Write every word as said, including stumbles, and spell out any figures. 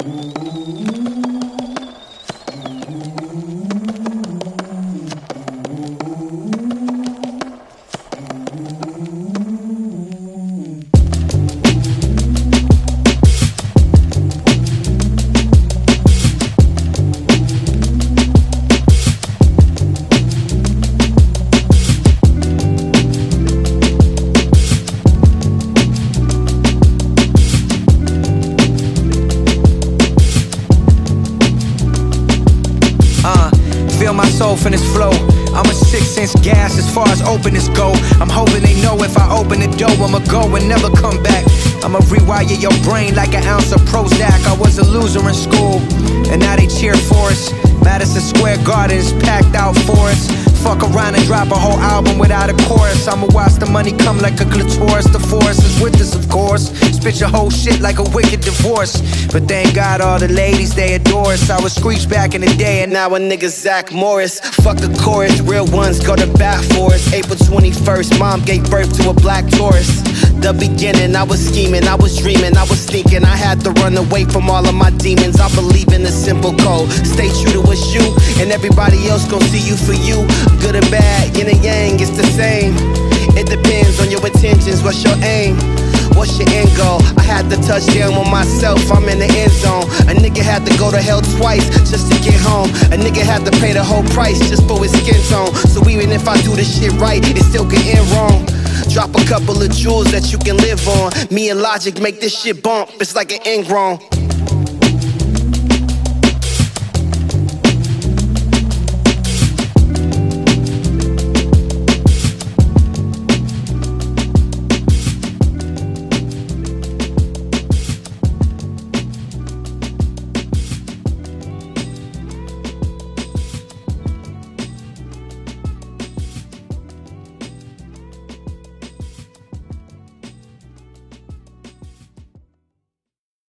Feel my soul from this flow. I'm a six-inch gas as far as openness go. I'm hoping they know if I open the door, I'ma go and never come back. I'ma rewire your brain like an ounce of Prozac. I was a loser in school, and now they cheer for us. Madison Square Garden is packed out for us. Fuck around and drop a whole album without a chorus. I'ma watch the money come like a clitoris. The forest is with us, of course. Spit your whole shit like a wicked divorce. But thank God all the ladies, they adore us. I was Screech back in the day, and now a nigga Zach Morris. Fuck a chorus, real ones go to bat for us. April twenty-first, mom gave birth to a black Taurus. The beginning, I was scheming, I was dreaming, I was sneaking. I had to run away from all of my demons. I believe in the simple code. Stay true to what's you, and everybody else gon' see you for you. Good or bad, yin and yang, it's the same. It depends on your intentions, what's your aim? What's your end goal? I had to touch down with myself, I'm in the end zone. A nigga had to go to hell twice just to get home. A nigga had to pay the whole price just for his skin tone. So even if I do this shit right, it still can end wrong. Drop a couple of jewels that you can live on. Me and Logic make this shit bump, it's like an ingrown.